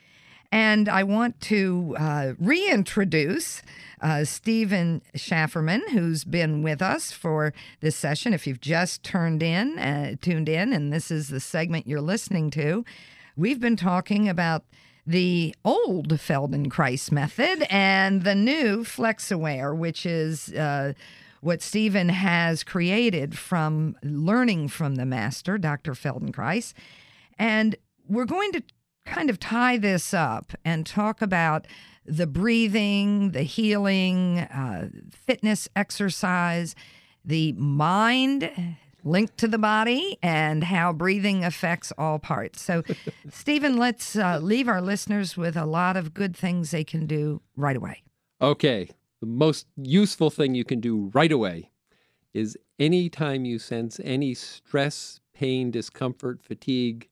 And I want to uh, reintroduce uh, Stephen Schafferman, who's been with us for this session. If you've just turned in, uh, tuned in, and this is the segment you're listening to, we've been talking about the old Feldenkrais method and the new FlexAware, which is uh, what Stephen has created from learning from the master, Doctor Feldenkrais. And we're going to kind of tie this up and talk about the breathing, the healing, uh, fitness, exercise, the mind linked to the body, and how breathing affects all parts. So, Stephen, let's uh, leave our listeners with a lot of good things they can do right away. Okay. The most useful thing you can do right away is anytime you sense any stress, pain, discomfort, fatigue,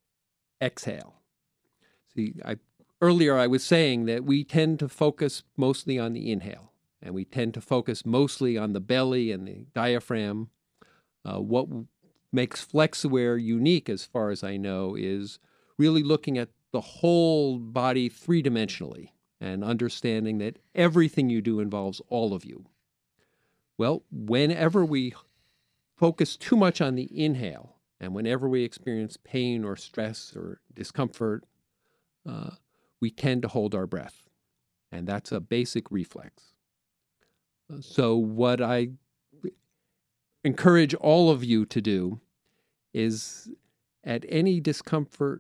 exhale. See, I, earlier I was saying that we tend to focus mostly on the inhale, and we tend to focus mostly on the belly and the diaphragm. Uh, what makes FlexAware unique, as far as I know, is really looking at the whole body three-dimensionally and understanding that everything you do involves all of you. Well, whenever we focus too much on the inhale, and whenever we experience pain or stress or discomfort, uh, we tend to hold our breath. And that's a basic reflex. So what I encourage all of you to do is, at any discomfort,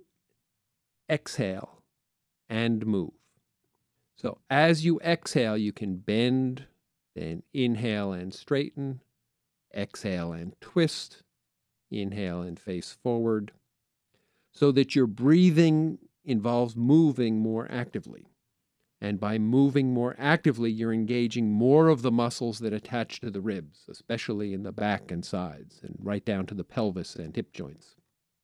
exhale and move. So as you exhale, you can bend, then inhale and straighten, exhale and twist, inhale and face forward, so that your breathing involves moving more actively. And by moving more actively, you're engaging more of the muscles that attach to the ribs, especially in the back and sides, and right down to the pelvis and hip joints.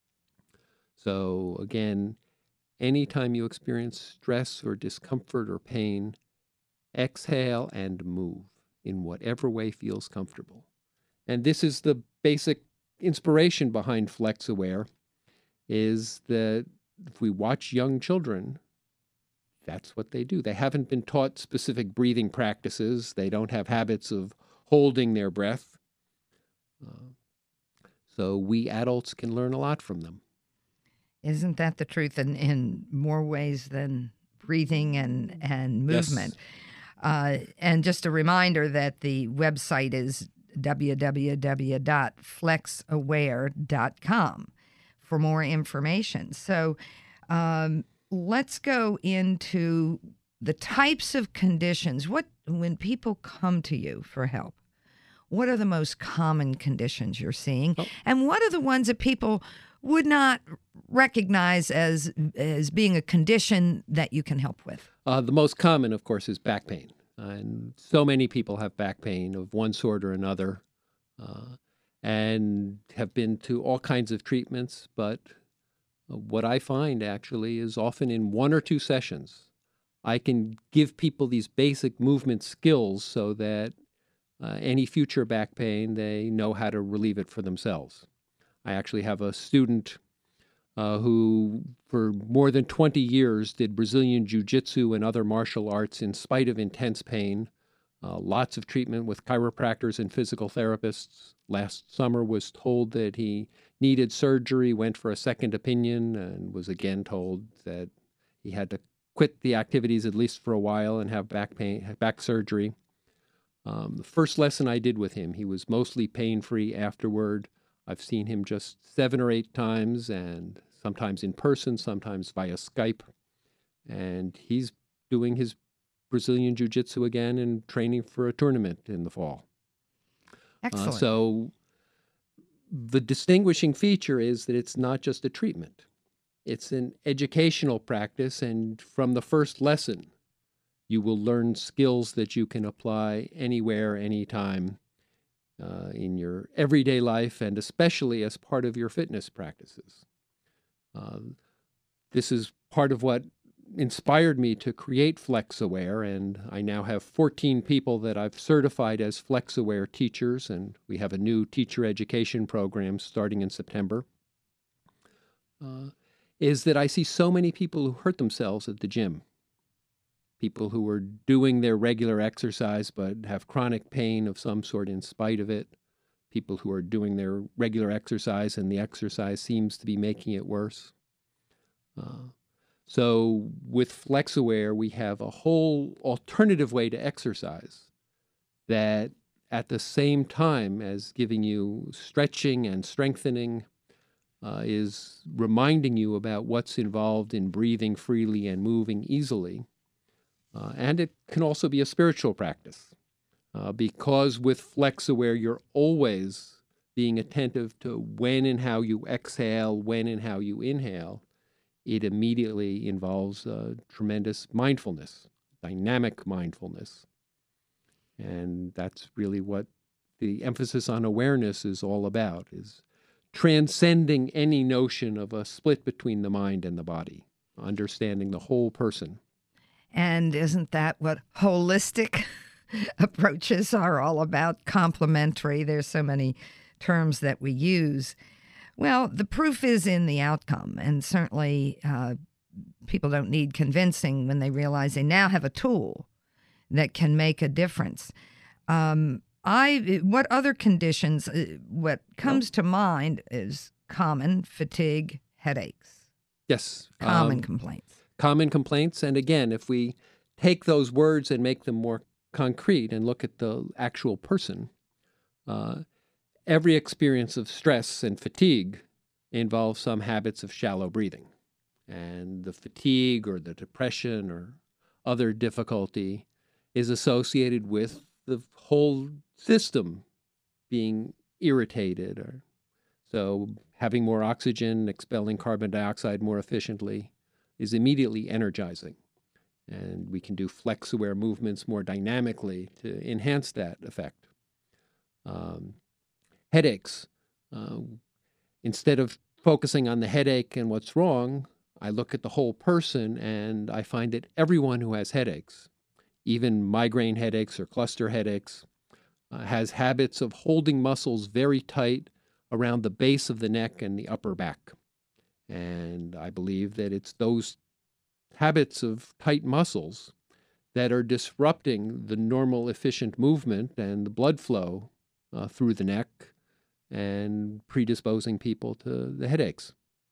So again, anytime you experience stress or discomfort or pain, exhale and move in whatever way feels comfortable. And this is the basic inspiration behind FlexAware, is that if we watch young children, that's what they do. They haven't been taught specific breathing practices. They don't have habits of holding their breath. Uh, so we adults can learn a lot from them. Isn't that the truth in, in more ways than breathing and, and movement? Yes. Uh, and just a reminder that the website is w w w dot flex aware dot com for more information. So um, let's go into the types of conditions, what when people come to you for help, what are the most common conditions you're seeing? Oh. And what are the ones that people would not recognize as as being a condition that you can help with? Uh, the most common, of course, is back pain. And so many people have back pain of one sort or another uh, and have been to all kinds of treatments. But what I find actually is often in one or two sessions, I can give people these basic movement skills so that uh, any future back pain, they know how to relieve it for themselves. I actually have a student uh, who, for more than twenty years, did Brazilian Jiu-Jitsu and other martial arts in spite of intense pain, uh, lots of treatment with chiropractors and physical therapists. Last summer was told that he needed surgery, went for a second opinion, and was again told that he had to quit the activities at least for a while and have back pain, back surgery. Um, the first lesson I did with him, he was mostly pain-free afterward. I've seen him just seven or eight times, and sometimes in person, sometimes via Skype. And he's doing his Brazilian Jiu-Jitsu again and training for a tournament in the fall. Excellent. Uh, so the distinguishing feature is that it's not just a treatment. It's an educational practice, and from the first lesson, you will learn skills that you can apply anywhere, anytime, uh, in your everyday life, and especially as part of your fitness practices. Uh, this is part of what inspired me to create FlexAware, and I now have fourteen people that I've certified as FlexAware teachers, and we have a new teacher education program starting in September. Uh, is that I see so many people who hurt themselves at the gym. People who are doing their regular exercise but have chronic pain of some sort in spite of it. People who are doing their regular exercise and the exercise seems to be making it worse. Uh, so with FlexAware, we have a whole alternative way to exercise that at the same time as giving you stretching and strengthening, Uh, is reminding you about what's involved in breathing freely and moving easily. Uh, and it can also be a spiritual practice uh, because with FlexAware, you're always being attentive to when and how you exhale, when and how you inhale. It immediately involves uh, tremendous mindfulness, dynamic mindfulness. And that's really what the emphasis on awareness is all about, is transcending any notion of a split between the mind and the body, understanding the whole person. And isn't that what holistic approaches are all about? Complementary. There's so many terms that we use. Well, the proof is in the outcome, and certainly uh, people don't need convincing when they realize they now have a tool that can make a difference. Um, I what other conditions? Uh, what comes to mind is common fatigue, headaches. Yes, common um, complaints. Common complaints, and again, if we take those words and make them more concrete and look at the actual person, uh, every experience of stress and fatigue involves some habits of shallow breathing, and the fatigue or the depression or other difficulty is associated with the whole system being irritated, or so having more oxygen, expelling carbon dioxide more efficiently is immediately energizing. And we can do FlexAware movements more dynamically to enhance that effect. Um, headaches. Uh, instead of focusing on the headache and what's wrong, I look at the whole person, and I find that everyone who has headaches, even migraine headaches or cluster headaches, uh, has habits of holding muscles very tight around the base of the neck and the upper back. And I believe that it's those habits of tight muscles that are disrupting the normal efficient movement and the blood flow uh, through the neck and predisposing people to the headaches.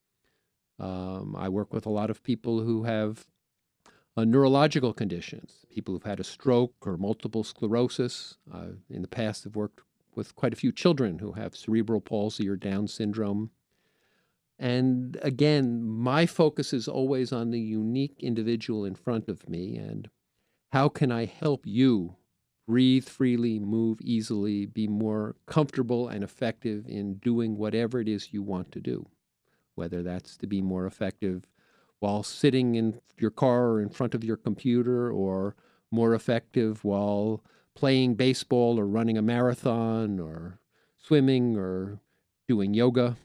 Um, I work with a lot of people who have uh, neurological conditions, people who've had a stroke or multiple sclerosis. Uh, in the past, I've worked with quite a few children who have cerebral palsy or Down syndrome. And again, my focus is always on the unique individual in front of me, and how can I help you breathe freely, move easily, be more comfortable and effective in doing whatever it is you want to do, whether that's to be more effective while sitting in your car or in front of your computer, or more effective while playing baseball or running a marathon or swimming or doing yoga.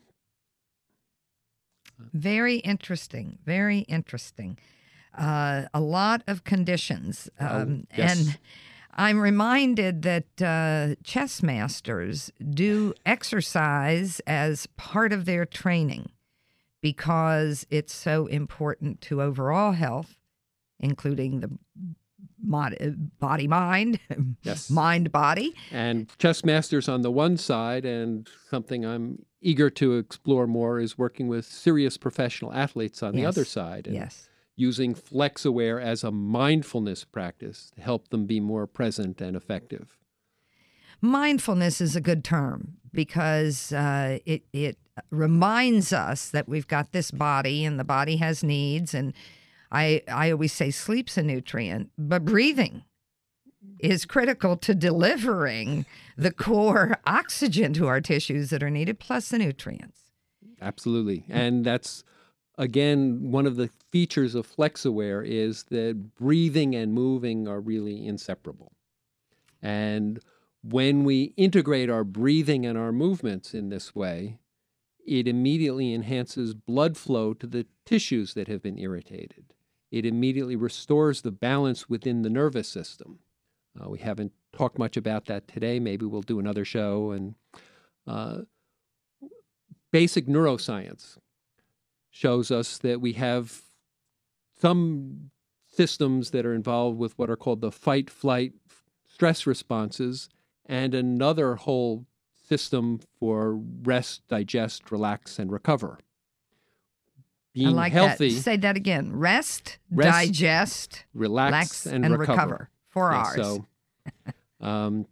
Very interesting. Very interesting. Uh, a lot of conditions. Um, oh, yes. And I'm reminded that uh, chess masters do exercise as part of their training because it's so important to overall health, including the mod- body-mind, yes. mind-body. And chess masters on the one side, and something I'm eager to explore more is working with serious professional athletes on yes. the other side. And yes. using FlexAware as a mindfulness practice to help them be more present and effective. Mindfulness is a good term because uh, it, it reminds us that we've got this body and the body has needs. And I, I always say sleep's a nutrient, but breathing is critical to delivering the core oxygen to our tissues that are needed, plus the nutrients. Absolutely. And that's, again, one of the features of FlexAware is that breathing and moving are really inseparable. And when we integrate our breathing and our movements in this way, it immediately enhances blood flow to the tissues that have been irritated. It immediately restores the balance within the nervous system. Uh, we haven't talked much about that today. Maybe we'll do another show. And uh, basic neuroscience shows us that we have some systems that are involved with what are called the fight, flight, stress responses, and another whole system for rest, digest, relax, and recover. Being I like healthy. That. Say that again. Rest, rest digest, relax, relax and, and recover. recover. Four yeah, R's. So, um,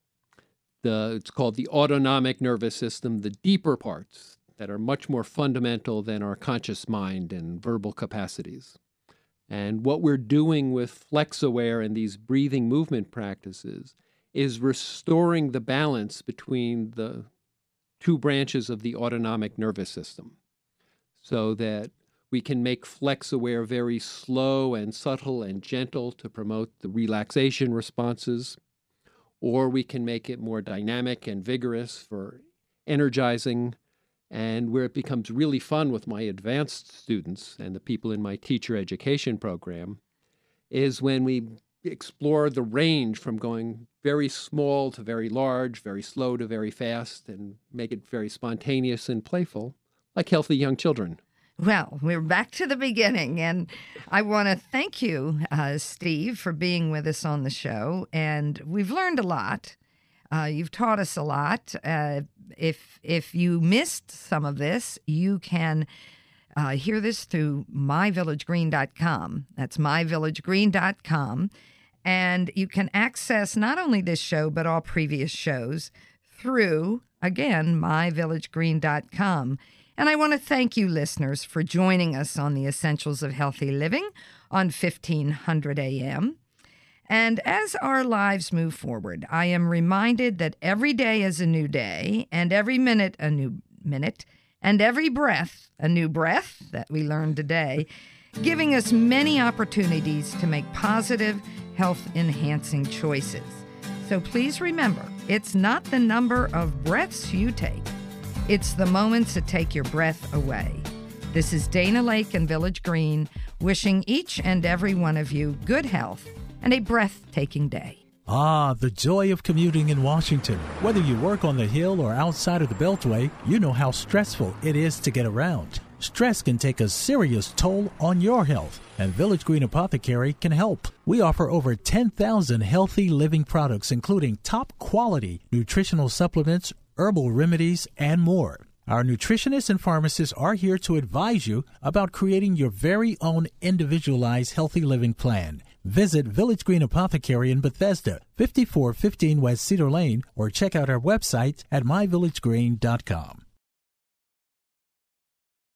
the it's called the autonomic nervous system, the deeper parts that are much more fundamental than our conscious mind and verbal capacities. And what we're doing with FlexAware and these breathing movement practices is restoring the balance between the two branches of the autonomic nervous system so that we can make FlexAware very slow and subtle and gentle to promote the relaxation responses, or we can make it more dynamic and vigorous for energizing, and where it becomes really fun with my advanced students and the people in my teacher education program is when we explore the range from going very small to very large, very slow to very fast, and make it very spontaneous and playful, like healthy young children. Well, we're back to the beginning, and I want to thank you, uh, Steve, for being with us on the show, and we've learned a lot. Uh, you've taught us a lot. Uh, if if you missed some of this, you can uh, hear this through my village green dot com. That's my village green dot com, and you can access not only this show, but all previous shows through, again, my village green dot com. And I want to thank you, listeners, for joining us on the Essentials of Healthy Living on fifteen hundred A M. And as our lives move forward, I am reminded that every day is a new day, and every minute a new minute, and every breath a new breath that we learned today, giving us many opportunities to make positive, health-enhancing choices. So please remember, it's not the number of breaths you take. It's the moments that take your breath away. This is Dana Lake and Village Green wishing each and every one of you good health and a breathtaking day. Ah, the joy of commuting in Washington. Whether you work on the Hill or outside of the Beltway, you know how stressful it is to get around. Stress can take a serious toll on your health, and Village Green Apothecary can help. We offer over ten thousand healthy living products, including top-quality nutritional supplements, herbal remedies, and more. Our nutritionists and pharmacists are here to advise you about creating your very own individualized healthy living plan. Visit Village Green Apothecary in Bethesda, fifty-four fifteen West Cedar Lane, or check out our website at my village green dot com.